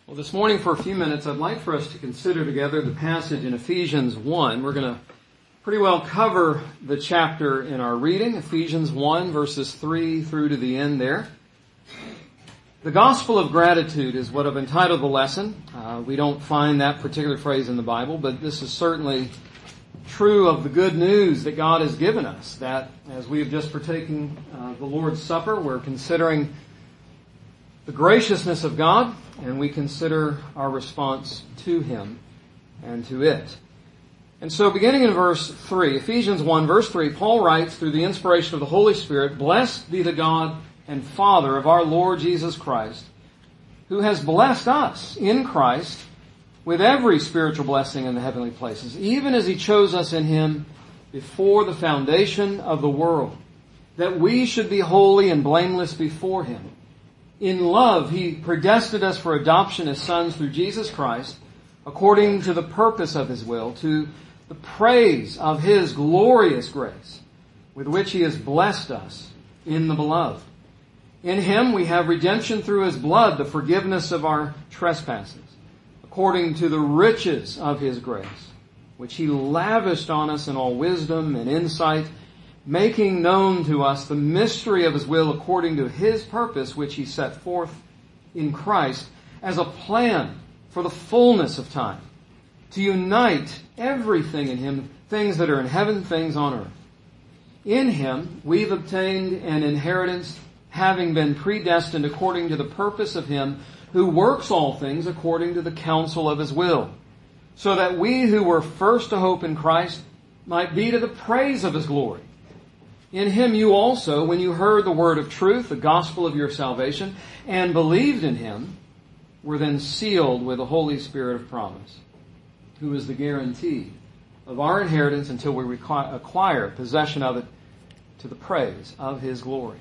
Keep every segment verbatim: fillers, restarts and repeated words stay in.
Well, this morning for a few minutes, I'd like for us to consider together the passage in Ephesians one. We're going to pretty well cover the chapter in our reading, Ephesians one, verses three through to the end there. The gospel of gratitude is what I've entitled the lesson. Uh, we don't find that particular phrase in the Bible, but this is certainly true of the good news that God has given us, that as we have just partaken uh, the Lord's Supper, we're considering the graciousness of God, and we consider our response to Him and to it. And so beginning in verse three, Ephesians one, verse three, Paul writes through the inspiration of the Holy Spirit, "Blessed be the God and Father of our Lord Jesus Christ, who has blessed us in Christ with every spiritual blessing in the heavenly places, even as He chose us in Him before the foundation of the world, that we should be holy and blameless before Him. In love, He predestined us for adoption as sons through Jesus Christ, according to the purpose of His will, to the praise of His glorious grace, with which He has blessed us in the Beloved. In Him we have redemption through His blood, the forgiveness of our trespasses, according to the riches of His grace, which He lavished on us in all wisdom and insight, making known to us the mystery of His will according to His purpose, which He set forth in Christ as a plan for the fullness of time, to unite everything in Him, things that are in heaven, things on earth. In Him we've obtained an inheritance, having been predestined according to the purpose of Him who works all things according to the counsel of His will, so that we who were first to hope in Christ might be to the praise of His glory. In Him you also, when you heard the word of truth, the gospel of your salvation, and believed in Him, were then sealed with the Holy Spirit of promise, who is the guarantee of our inheritance until we acquire possession of it to the praise of His glory."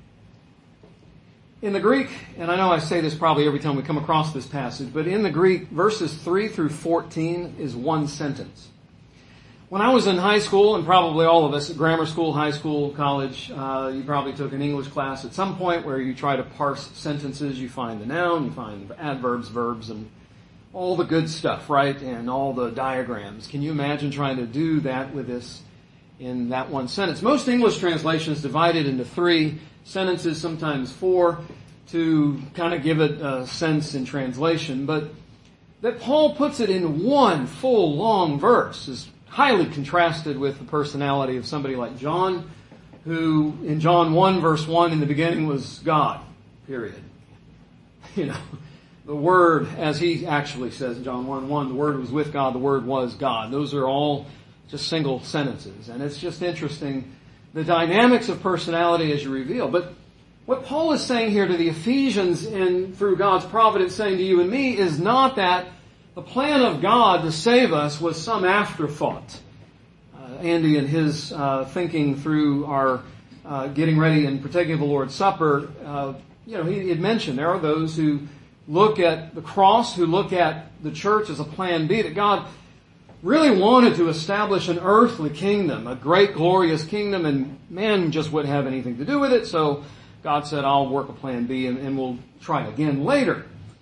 In the Greek, and I know I say this probably every time we come across this passage, but in the Greek, verses three through fourteen is one sentence. When I was in high school, and probably all of us at grammar school, high school, college, uh, you probably took an English class at some point where you try to parse sentences. You find the noun, you find adverbs, verbs, and all the good stuff, right? And all the diagrams. Can you imagine trying to do that with this in that one sentence? Most English translations divide it into three sentences, sometimes four, to kind of give it a sense in translation. But that Paul puts it in one full, long verse is highly contrasted with the personality of somebody like John, who in John one, verse one, in the beginning was God, period. You know, the Word, as he actually says in John one one, the Word was with God, the Word was God. Those are all just single sentences. And it's just interesting, the dynamics of personality as you reveal. But what Paul is saying here to the Ephesians and through God's providence saying to you and me is not that the plan of God to save us was some afterthought. Uh, Andy and his uh, thinking through our uh, getting ready and partaking of the Lord's Supper, uh, you know, he had mentioned there are those who look at the cross, who look at the church as a plan B, that God really wanted to establish an earthly kingdom, a great glorious kingdom, and man just wouldn't have anything to do with it, so God said, I'll work a plan B and, and we'll try again later.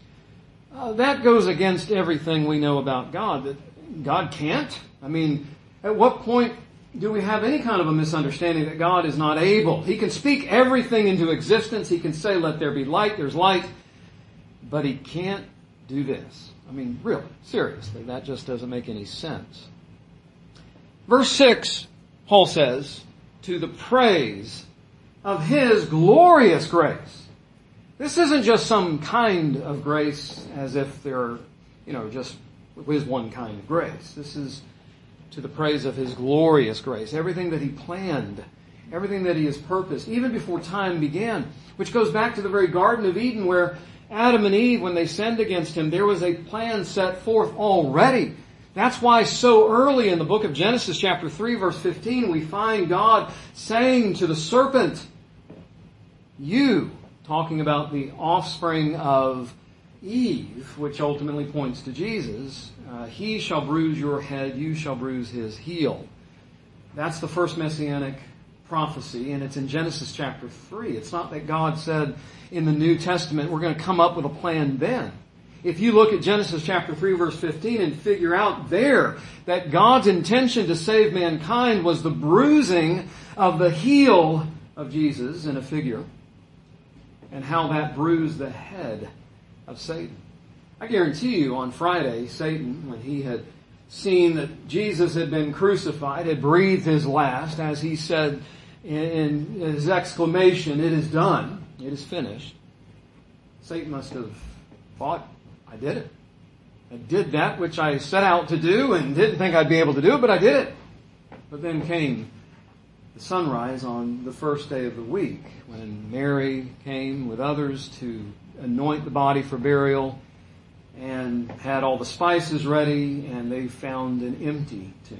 Uh, that goes against everything we know about God, that God can't. I mean, at what point do we have any kind of a misunderstanding that God is not able? He can speak everything into existence. He can say, let there be light, there's light, but He can't do this. I mean, really, seriously, that just doesn't make any sense. Verse six, Paul says, to the praise of His glorious grace. This isn't just some kind of grace as if there, you know, just is one kind of grace. This is to the praise of His glorious grace. Everything that He planned, everything that He has purposed, even before time began, which goes back to the very Garden of Eden where Adam and Eve, when they sinned against Him, there was a plan set forth already. That's why so early in the book of Genesis chapter three verse fifteen we find God saying to the serpent, you, talking about the offspring of Eve, which ultimately points to Jesus, uh, he shall bruise your head, you shall bruise his heel. That's the first messianic prophecy, and it's in Genesis chapter three. It's not that God said in the New Testament, we're going to come up with a plan then. If you look at Genesis chapter three verse fifteen and figure out there that God's intention to save mankind was the bruising of the heel of Jesus in a figure, and how that bruised the head of Satan. I guarantee you on Friday, Satan, when he had seen that Jesus had been crucified, had breathed his last, as he said in his exclamation, "It is done, it is finished," Satan must have thought, I did it. I did that which I set out to do and didn't think I'd be able to do it, but I did it. But then came the sunrise on the first day of the week, when Mary came with others to anoint the body for burial and had all the spices ready, and they found an empty tomb.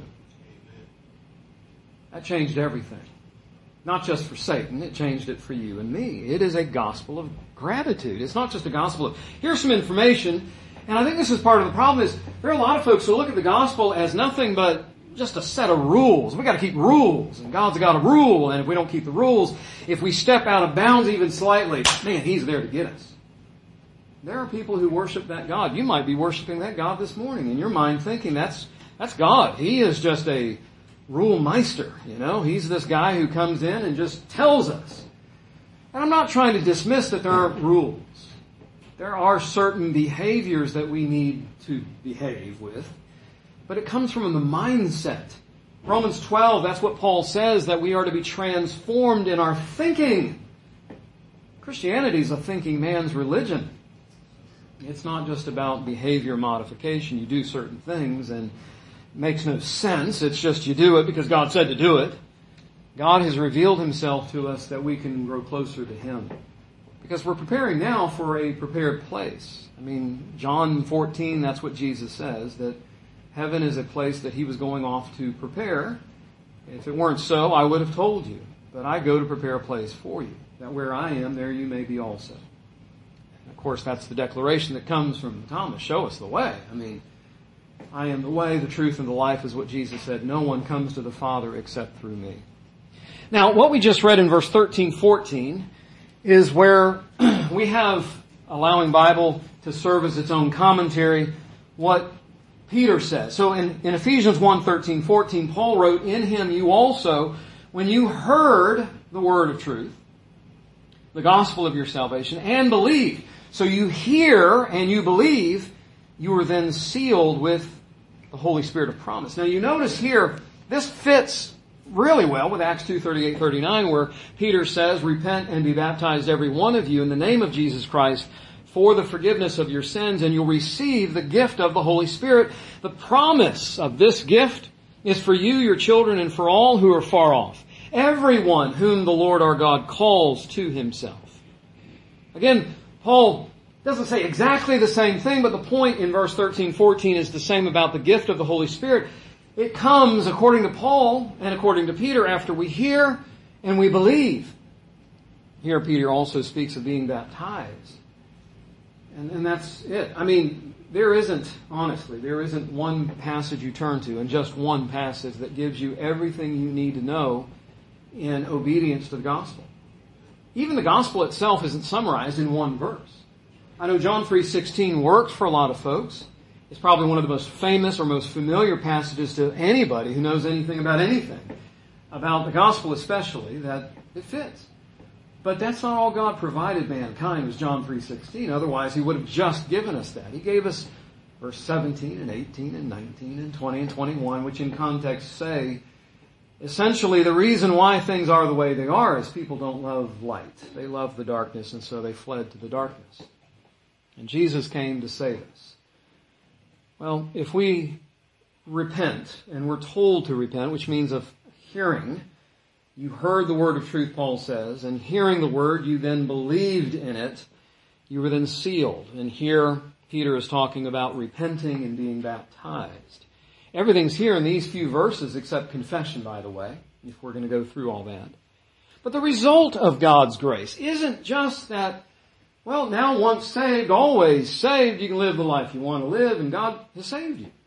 That changed everything. Not just for Satan, it changed it for you and me. It is a gospel of gratitude. It's not just a gospel of, here's some information, and I think this is part of the problem is, there are a lot of folks who look at the gospel as nothing but just a set of rules. We got to keep rules, and God's got a rule, and if we don't keep the rules, if we step out of bounds even slightly, man, He's there to get us. There are people who worship that God. You might be worshiping that God this morning in your mind, thinking that's that's God. He is just a rule meister, you know. He's this guy who comes in and just tells us. And I'm not trying to dismiss that there aren't rules. There are certain behaviors that we need to behave with. But it comes from the mindset. Romans twelve, that's what Paul says, that we are to be transformed in our thinking. Christianity is a thinking man's religion. It's not just about behavior modification. You do certain things and it makes no sense. It's just you do it because God said to do it. God has revealed Himself to us that we can grow closer to Him. Because we're preparing now for a prepared place. I mean, John fourteen, that's what Jesus says, that heaven is a place that He was going off to prepare. If it weren't so, I would have told you. But I go to prepare a place for you, that where I am, there you may be also. And of course, that's the declaration that comes from Thomas. Show us the way. I mean, I am the way, the truth, and the life is what Jesus said. No one comes to the Father except through me. Now, what we just read in verse thirteen, fourteen is where we have, allowing Bible to serve as its own commentary, what Peter says. So in, in Ephesians one, thirteen, fourteen, Paul wrote, "In Him you also, when you heard the word of truth, the gospel of your salvation, and believed." So you hear and you believe, you were then sealed with the Holy Spirit of promise. Now you notice here, this fits really well with Acts two, thirty-eight, thirty-nine, where Peter says, "Repent and be baptized every one of you in the name of Jesus Christ for the forgiveness of your sins, and you'll receive the gift of the Holy Spirit." The promise of this gift is for you, your children, and for all who are far off. Everyone whom the Lord our God calls to Himself. Again, Paul doesn't say exactly the same thing, but the point in verse thirteen, fourteen is the same about the gift of the Holy Spirit. It comes, according to Paul and according to Peter, after we hear and we believe. Here Peter also speaks of being baptized. And, and that's it. I mean, there isn't, honestly, there isn't one passage you turn to and just one passage that gives you everything you need to know in obedience to the gospel. Even the gospel itself isn't summarized in one verse. I know John three sixteen works for a lot of folks. It's probably one of the most famous or most familiar passages to anybody who knows anything about anything, about the gospel especially, that it fits. But that's not all God provided mankind, was John three sixteen. Otherwise, He would have just given us that. He gave us verse seventeen and eighteen and nineteen and twenty and twenty-one, which in context say, essentially the reason why things are the way they are is people don't love light. They love the darkness, and so they fled to the darkness. And Jesus came to save us. Well, if we repent, and we're told to repent, which means of hearing, you heard the word of truth, Paul says, and hearing the word, you then believed in it, you were then sealed. And here, Peter is talking about repenting and being baptized. Everything's here in these few verses except confession, by the way, if we're going to go through all that. But the result of God's grace isn't just that, well, now once saved, always saved, you can live the life you want to live, and God has saved you.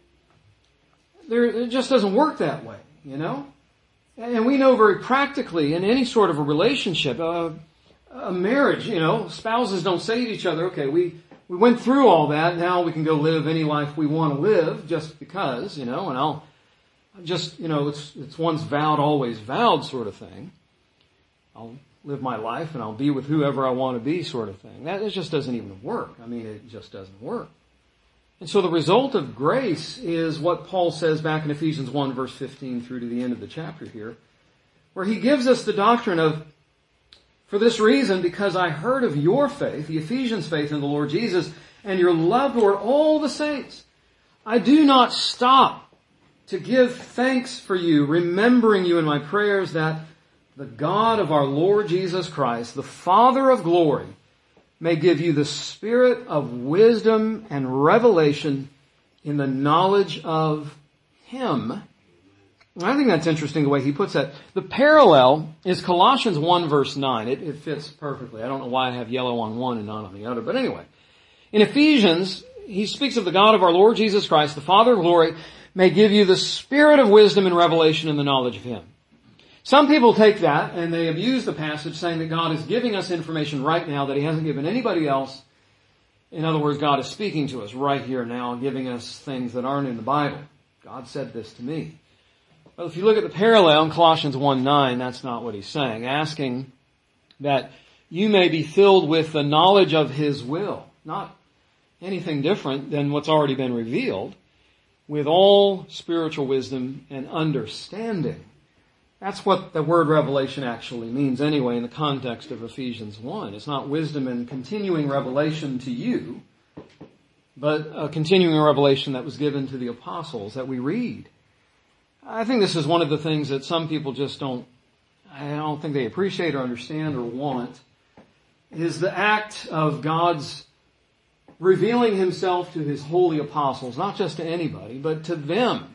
There, it just doesn't work that way, you know? And we know very practically in any sort of a relationship, uh, a marriage, you know, spouses don't say to each other, okay, we, we went through all that. Now we can go live any life we want to live just because, you know, and I'll just, you know, it's, it's once vowed, always vowed sort of thing. I'll live my life and I'll be with whoever I want to be sort of thing. That it just doesn't even work. I mean, it just doesn't work. And so the result of grace is what Paul says back in Ephesians one verse fifteen through to the end of the chapter here, where he gives us the doctrine of, for this reason, because I heard of your faith, the Ephesians' faith in the Lord Jesus, and your love toward all the saints, I do not stop to give thanks for you, remembering you in my prayers, that the God of our Lord Jesus Christ, the Father of glory, may give you the spirit of wisdom and revelation in the knowledge of Him. And I think that's interesting the way he puts that. The parallel is Colossians one verse nine. It, it fits perfectly. I don't know why I have yellow on one and not on the other. But anyway, in Ephesians, he speaks of the God of our Lord Jesus Christ, the Father of glory, may give you the spirit of wisdom and revelation in the knowledge of Him. Some people take that and they abuse the passage saying that God is giving us information right now that He hasn't given anybody else. In other words, God is speaking to us right here now and giving us things that aren't in the Bible. God said this to me. Well, if you look at the parallel in Colossians one nine, that's not what he's saying. Asking that you may be filled with the knowledge of His will. Not anything different than what's already been revealed. With all spiritual wisdom and understanding. That's what the word revelation actually means anyway in the context of Ephesians one. It's not wisdom and continuing revelation to you, but a continuing revelation that was given to the apostles that we read. I think this is one of the things that some people just don't, I don't think they appreciate or understand or want, is the act of God's revealing Himself to His holy apostles, not just to anybody, but to them.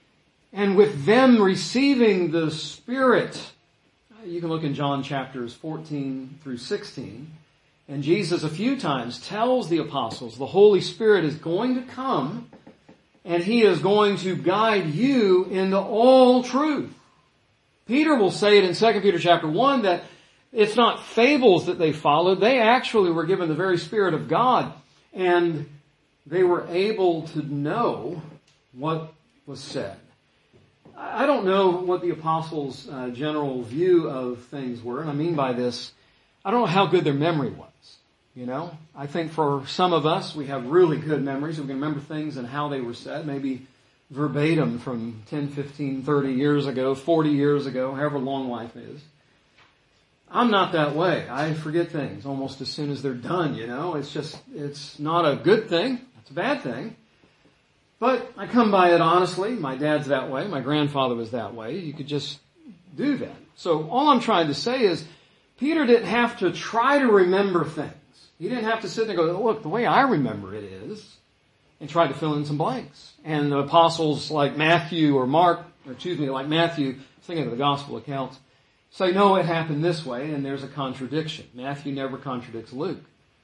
And with them receiving the Spirit, you can look in John chapters fourteen through sixteen, and Jesus a few times tells the apostles the Holy Spirit is going to come and He is going to guide you into all truth. Peter will say it in Second Peter chapter one that it's not fables that they followed. They actually were given the very Spirit of God, and they were able to know what was said. I don't know what the apostles' uh, general view of things were, and I mean by this, I don't know how good their memory was. You know, I think for some of us, we have really good memories. We can remember things and how they were said, maybe verbatim from ten, fifteen, thirty years ago, forty years ago, however long life is. I'm not that way. I forget things almost as soon as they're done, you know. It's just, it's not a good thing. It's a bad thing. But I come by it honestly. My dad's that way. My grandfather was that way. You could just do that. So all I'm trying to say is Peter didn't have to try to remember things. He didn't have to sit there and go, look, the way I remember it is, and try to fill in some blanks. And the apostles like Matthew or Mark, or excuse me, like Matthew, thinking of the gospel accounts, say, no, it happened this way, and there's a contradiction. Matthew never contradicts Luke.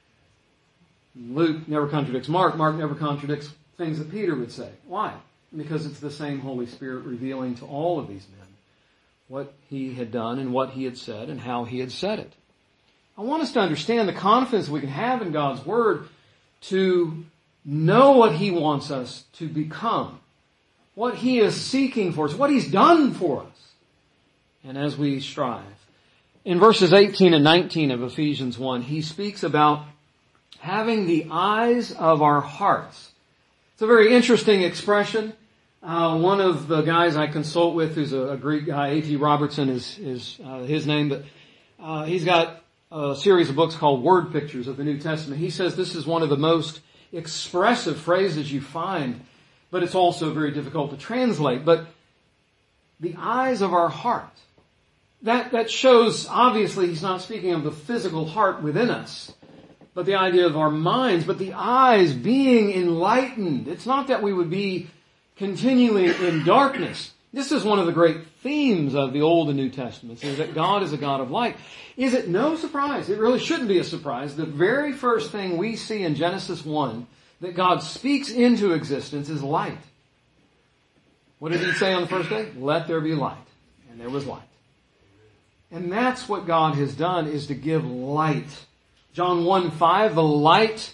Luke never contradicts Mark. Mark never contradicts things that Peter would say. Why? Because it's the same Holy Spirit revealing to all of these men what He had done and what He had said and how He had said it. I want us to understand the confidence we can have in God's Word to know what He wants us to become, what He is seeking for us, what He's done for us, and as we strive. In verses eighteen and nineteen of Ephesians one, he speaks about having the eyes of our hearts. It's a very interesting expression. Uh, one of the guys I consult with, who's a, a Greek guy, A T Robertson is, is uh, his name, but uh, he's got a series of books called Word Pictures of the New Testament. He says this is one of the most expressive phrases you find, but it's also very difficult to translate. But the eyes of our heart. That, that shows, obviously, he's not speaking of the physical heart within us, but the idea of our minds, but the eyes being enlightened. It's not that we would be continually in darkness. This is one of the great themes of the Old and New Testaments, is that God is a God of light. Is it no surprise? It really shouldn't be a surprise. The very first thing we see in Genesis one that God speaks into existence is light. What did He say on the first day? Let there be light. And there was light. And that's what God has done, is to give light. John one five, the light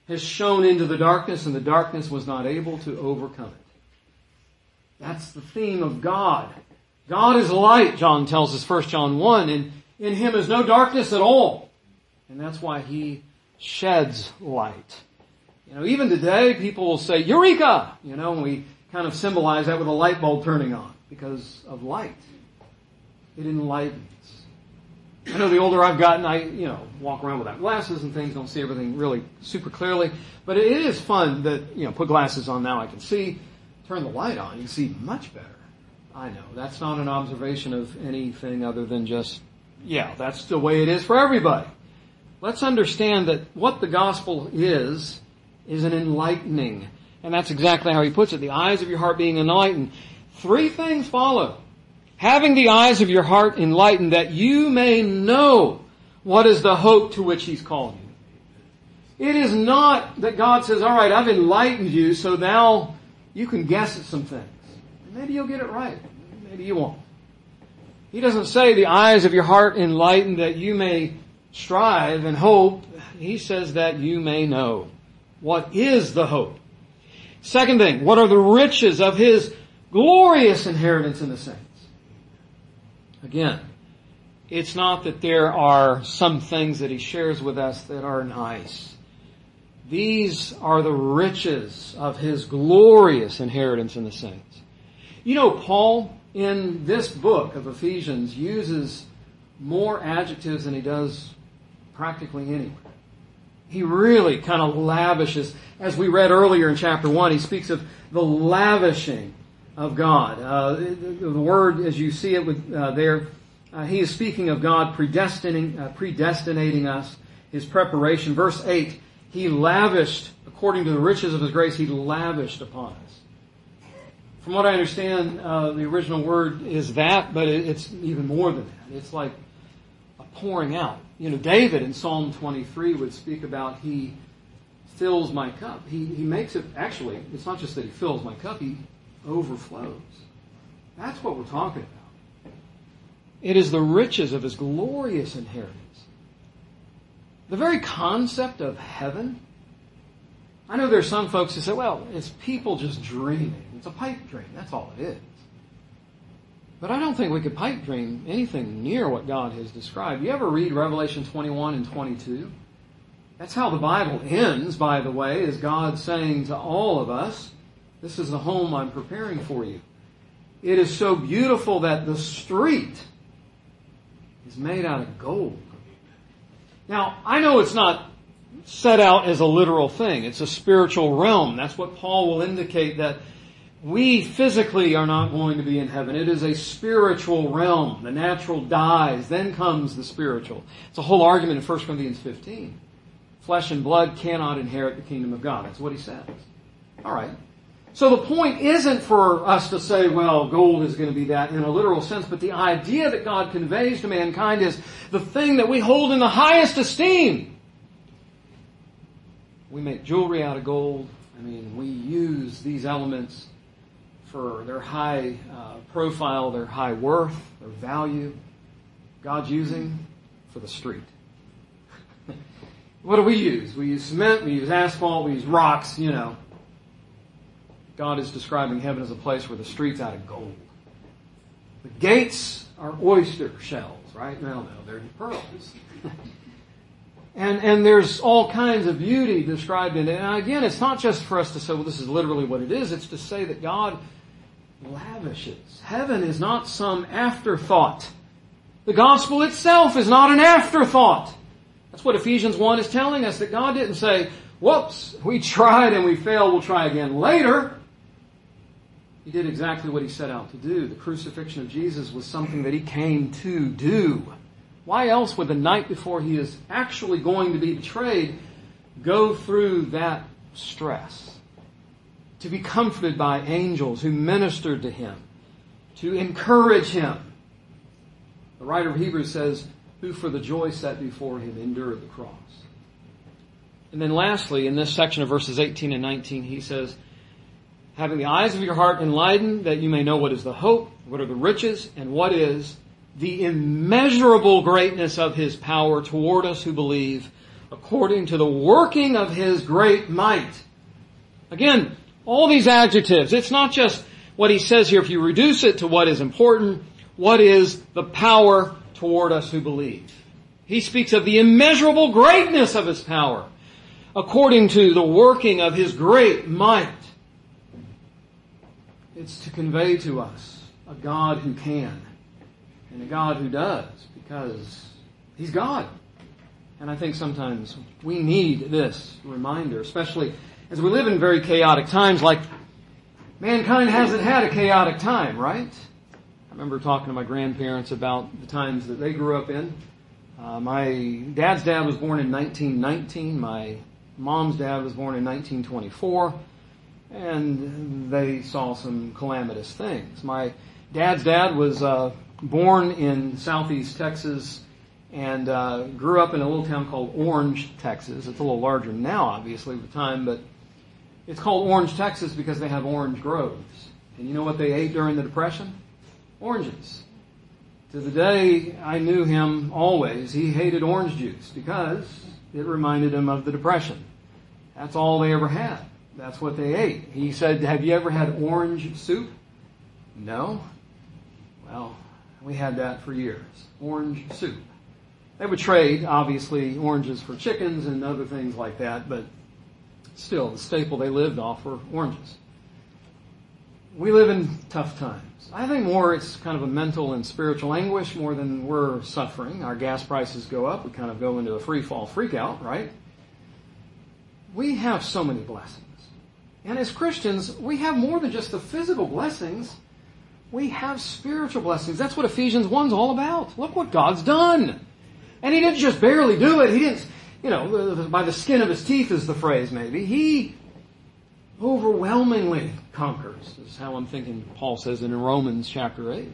has shone into the darkness, and the darkness was not able to overcome it. That's the theme of God. God is light, John tells us, First John one, and in Him is no darkness at all. And that's why He sheds light. You know, even today, people will say, Eureka! You know, and we kind of symbolize that with a light bulb turning on because of light. It enlightens. I know the older I've gotten, I, you know, walk around without glasses and things, don't see everything really super clearly. But it is fun that, you know, put glasses on now I can see, turn the light on, you see much better. I know, that's not an observation of anything other than just, yeah, that's the way it is for everybody. Let's understand that what the gospel is, is an enlightening. And that's exactly how he puts it. The eyes of your heart being enlightened. Three things follow. Having the eyes of your heart enlightened, that you may know what is the hope to which He's called you. It is not that God says, all right, I've enlightened you, so now you can guess at some things. Maybe you'll get it right. Maybe you won't. He doesn't say the eyes of your heart enlightened that you may strive and hope. He says that you may know. What is the hope? Second thing, what are the riches of His glorious inheritance in the saints? Again, it's not that there are some things that He shares with us that are nice. These are the riches of His glorious inheritance in the saints. You know, Paul, in this book of Ephesians, uses more adjectives than he does practically anywhere. He really kind of lavishes. As we read earlier in chapter one, he speaks of the lavishing of God. Uh, the, the word, as you see it with, uh, there, uh, he is speaking of God predestining, uh, predestinating us, His preparation. Verse eight, He lavished, according to the riches of His grace, He lavished upon us. From what I understand, uh, the original word is that, but it, it's even more than that. It's like a pouring out. You know, David in Psalm twenty-three would speak about He fills my cup. He, he makes it, actually, it's not just that He fills my cup, He overflows. That's what we're talking about. It is the riches of His glorious inheritance. The very concept of heaven. I know there's some folks who say, well, it's people just dreaming. It's a pipe dream. That's all it is. But I don't think we could pipe dream anything near what God has described. You ever read Revelation twenty-one and twenty-two? That's how the Bible ends, by the way, is God saying to all of us, this is the home I'm preparing for you. It is so beautiful that the street is made out of gold. Now, I know it's not set out as a literal thing. It's a spiritual realm. That's what Paul will indicate, that we physically are not going to be in heaven. It is a spiritual realm. The natural dies, then comes the spiritual. It's a whole argument in First Corinthians fifteen. Flesh and blood cannot inherit the kingdom of God. That's what he says. All right. So the point isn't for us to say, well, gold is going to be that in a literal sense, but the idea that God conveys to mankind is the thing that we hold in the highest esteem. We make jewelry out of gold. I mean, we use these elements for their high uh, profile, their high worth, their value. God's using for the street. What do we use? We use cement, we use asphalt, we use rocks, you know. God is describing heaven as a place where the street's out of gold. The gates are oyster shells, right? No, no, they're pearls. and and there's all kinds of beauty described in it. And again, it's not just for us to say, well, this is literally what it is. It's to say that God lavishes. Heaven is not some afterthought. The gospel itself is not an afterthought. That's what Ephesians one is telling us, that God didn't say, whoops, we tried and we failed, we'll try again later. He did exactly what he set out to do. The crucifixion of Jesus was something that he came to do. Why else would the night before he is actually going to be betrayed go through that stress? To be comforted by angels who ministered to him, to encourage him. The writer of Hebrews says, who for the joy set before him endured the cross. And then lastly, in this section of verses eighteen and nineteen, he says, having the eyes of your heart enlightened, that you may know what is the hope, what are the riches, and what is the immeasurable greatness of his power toward us who believe, according to the working of His great might. Again, all these adjectives, it's not just what he says here. If you reduce it to what is important, what is the power toward us who believe? He speaks of the immeasurable greatness of His power, according to the working of His great might. It's to convey to us a God who can, and a God who does, because He's God. And I think sometimes we need this reminder, especially as we live in very chaotic times, like mankind hasn't had a chaotic time, right? I remember talking to my grandparents about the times that they grew up in. Uh, my dad's dad was born in nineteen nineteen. My mom's dad was born in nineteen twenty-four. And they saw some calamitous things. My dad's dad was uh, born in southeast Texas and uh, grew up in a little town called Orange, Texas. It's a little larger now, obviously, at the time, but it's called Orange, Texas because they have orange groves. And you know what they ate during the Depression? Oranges. To the day I knew him always, he hated orange juice because it reminded him of the Depression. That's all they ever had. That's what they ate. He said, have you ever had orange soup? No. Well, we had that for years. Orange soup. They would trade, obviously, oranges for chickens and other things like that, but still, the staple they lived off were oranges. We live in tough times. I think more it's kind of a mental and spiritual anguish more than we're suffering. Our gas prices go up. We kind of go into a free fall freak out, right? We have so many blessings. And as Christians, we have more than just the physical blessings. We have spiritual blessings. That's what Ephesians one's all about. Look what God's done. And He didn't just barely do it. He didn't, you know, by the skin of His teeth is the phrase maybe. He overwhelmingly conquers. This is how I'm thinking Paul says it in Romans chapter eight.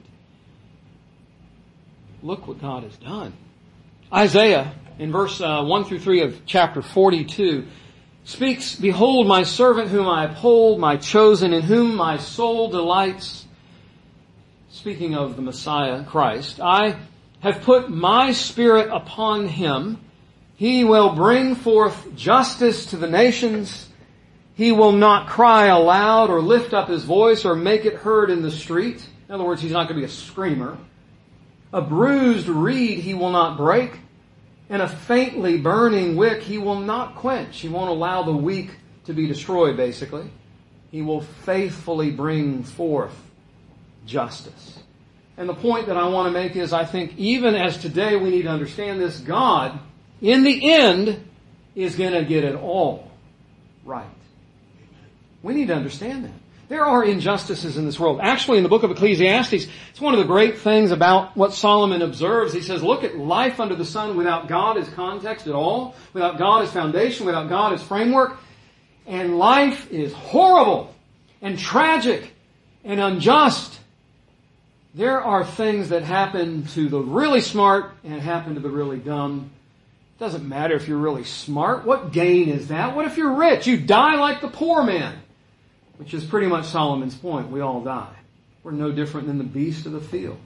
Look what God has done. Isaiah, in verse uh, one through three of chapter forty-two, speaks, behold my servant whom I uphold, my chosen in whom my soul delights. Speaking of the Messiah, Christ, I have put my spirit upon him. He will bring forth justice to the nations. He will not cry aloud or lift up his voice or make it heard in the street. In other words, he's not going to be a screamer. A bruised reed he will not break, and a faintly burning wick he will not quench. He won't allow the weak to be destroyed, basically. He will faithfully bring forth justice. And the point that I want to make is, I think even as today we need to understand this, God, in the end, is going to get it all right. We need to understand that. There are injustices in this world. Actually, in the book of Ecclesiastes, it's one of the great things about what Solomon observes. He says, look at life under the sun without God as context at all, without God as foundation, without God as framework. And life is horrible and tragic and unjust. There are things that happen to the really smart and happen to the really dumb. It doesn't matter if you're really smart. What gain is that? What if you're rich? You die like the poor man. Which is pretty much Solomon's point. We all die. We're no different than the beast of the field.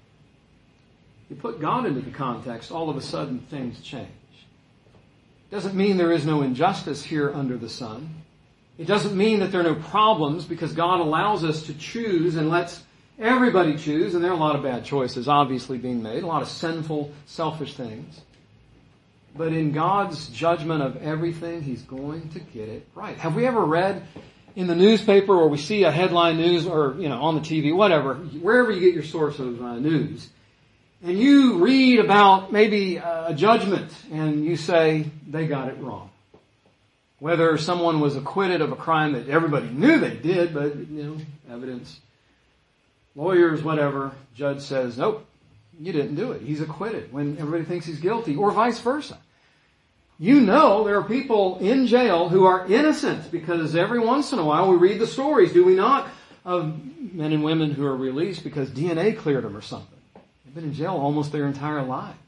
You put God into the context, all of a sudden things change. It doesn't mean there is no injustice here under the sun. It doesn't mean that there are no problems, because God allows us to choose and lets everybody choose, and there are a lot of bad choices obviously being made, a lot of sinful, selfish things. But in God's judgment of everything, He's going to get it right. Have we ever read in the newspaper, or we see a headline news, or, you know, on the T V, whatever, wherever you get your source of uh, news, and you read about maybe a judgment, and you say, they got it wrong. Whether someone was acquitted of a crime that everybody knew they did, but, you know, evidence, lawyers, whatever, judge says, nope, you didn't do it. He's acquitted when everybody thinks he's guilty, or vice versa. You know there are people in jail who are innocent, because every once in a while we read the stories, do we not, of men and women who are released because D N A cleared them or something. They've been in jail almost their entire lives.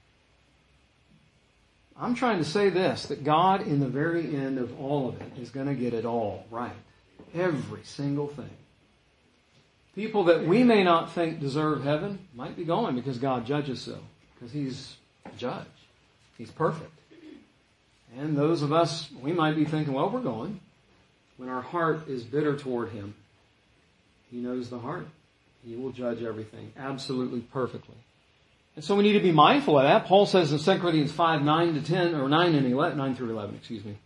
I'm trying to say this, that God in the very end of all of it is going to get it all right. Every single thing. People that we may not think deserve heaven might be going because God judges so, because He's a judge. He's perfect. And those of us, we might be thinking, well, we're going. When our heart is bitter toward Him, He knows the heart. He will judge everything absolutely perfectly. And so we need to be mindful of that. Paul says in Second Corinthians five, nine to ten, or nine and eleven, nine through eleven, excuse me.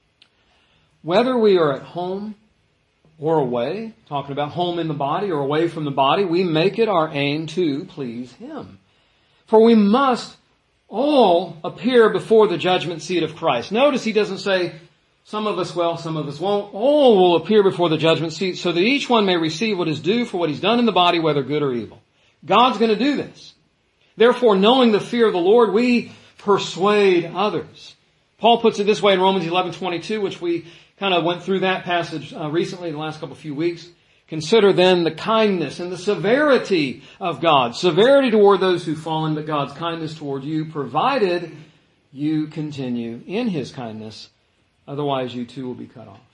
Whether we are at home or away, talking about home in the body or away from the body, we make it our aim to please Him. For we must all appear before the judgment seat of Christ. Notice he doesn't say, some of us will, some of us won't. All will appear before the judgment seat so that each one may receive what is due for what he's done in the body, whether good or evil. God's going to do this. Therefore, knowing the fear of the Lord, we persuade others. Paul puts it this way in Romans eleven twenty-two, which we kind of went through that passage uh, recently in the last couple of few weeks. Consider then the kindness and the severity of God. Severity toward those who've fallen, but God's kindness toward you, provided you continue in His kindness. Otherwise, you too will be cut off.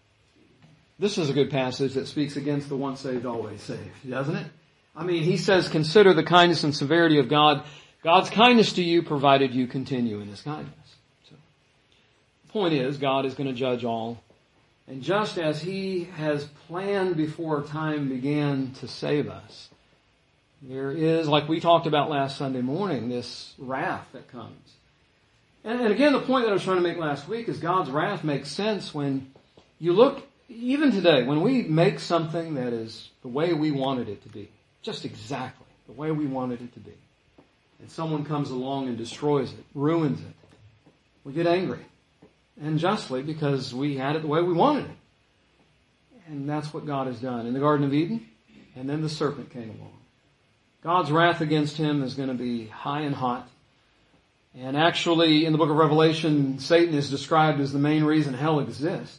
This is a good passage that speaks against the once saved, always saved, doesn't it? I mean, he says, consider the kindness and severity of God. God's kindness to you, provided you continue in His kindness. So, the point is, God is going to judge all. And just as He has planned before time began to save us, there is, like we talked about last Sunday morning, this wrath that comes. And, and again, the point that I was trying to make last week is God's wrath makes sense when you look, even today, when we make something that is the way we wanted it to be, just exactly the way we wanted it to be, and someone comes along and destroys it, ruins it, we get angry. And justly, because we had it the way we wanted it. And that's what God has done in the Garden of Eden. And then the serpent came along. God's wrath against him is going to be high and hot. And actually, in the book of Revelation, Satan is described as the main reason hell exists.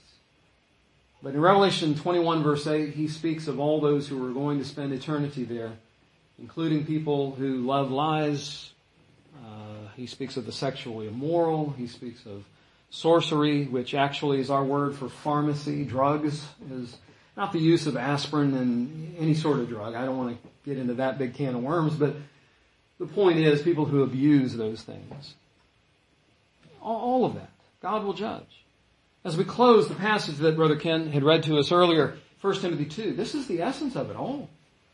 But in Revelation twenty-one, verse eight, he speaks of all those who are going to spend eternity there, including people who love lies. Uh, he speaks of the sexually immoral. He speaks of sorcery, which actually is our word for pharmacy. Drugs is not the use of aspirin and any sort of drug. I don't want to get into that big can of worms, but the point is people who abuse those things. All of that. God will judge. As we close the passage that Brother Ken had read to us earlier, First Timothy two, this is the essence of it all.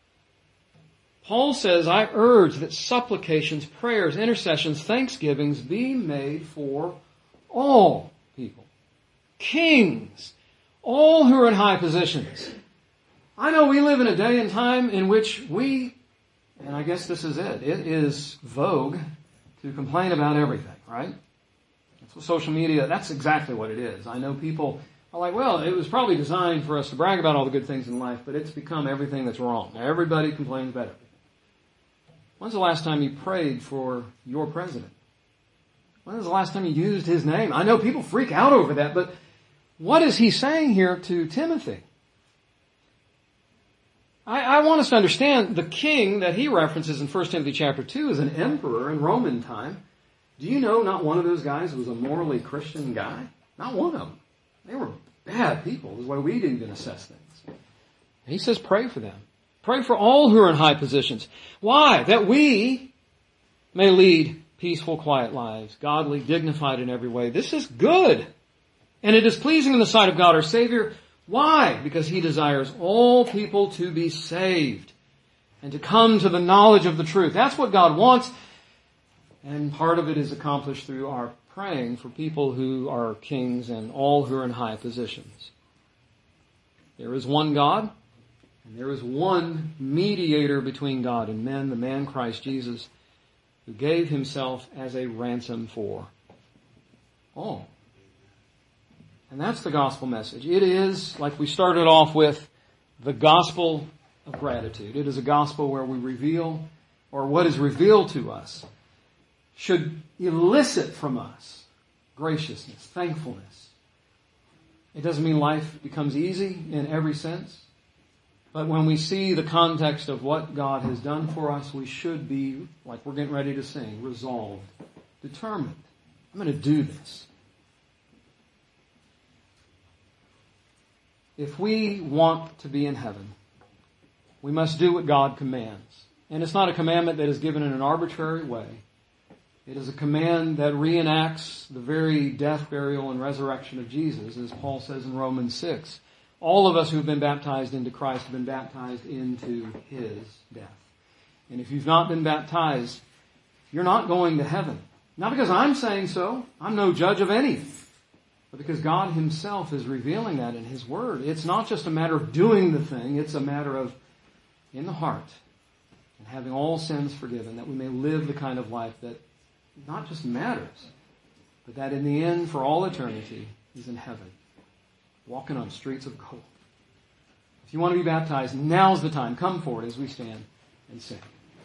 Paul says, I urge that supplications, prayers, intercessions, thanksgivings be made for all people, kings, all who are in high positions. I know we live in a day and time in which we, and I guess this is it, it is vogue to complain about everything, right? That's what social media, that's exactly what it is. I know people are like, well, it was probably designed for us to brag about all the good things in life, but it's become everything that's wrong. Everybody complains about everything. When's the last time you prayed for your president? When was the last time you used his name? I know people freak out over that, but what is he saying here to Timothy? I, I want us to understand the king that he references in First Timothy chapter two is an emperor in Roman time. Do you know not one of those guys was a morally Christian guy? Not one of them. They were bad people, is the way we'd even assess things. He says pray for them. Pray for all who are in high positions. Why? That we may lead peaceful, quiet lives, godly, dignified in every way. This is good. And it is pleasing in the sight of God our Savior. Why? Because He desires all people to be saved and to come to the knowledge of the truth. That's what God wants. And part of it is accomplished through our praying for people who are kings and all who are in high positions. There is one God, and there is one mediator between God and men, the man Christ Jesus, who gave Himself as a ransom for all. And that's the gospel message. It is, like we started off with, the gospel of gratitude. It is a gospel where we reveal, or what is revealed to us, should elicit from us graciousness, thankfulness. It doesn't mean life becomes easy in every sense. But when we see the context of what God has done for us, we should be, like we're getting ready to sing, resolved, determined. I'm going to do this. If we want to be in heaven, we must do what God commands. And it's not a commandment that is given in an arbitrary way. It is a command that reenacts the very death, burial, and resurrection of Jesus, as Paul says in Romans six. All of us who have been baptized into Christ have been baptized into His death. And if you've not been baptized, you're not going to heaven. Not because I'm saying so. I'm no judge of any. But because God Himself is revealing that in His Word. It's not just a matter of doing the thing. It's a matter of in the heart and having all sins forgiven, that we may live the kind of life that not just matters, but that in the end, for all eternity, is in heaven, walking on streets of gold. If you want to be baptized, now's the time. Come forward as we stand and sing.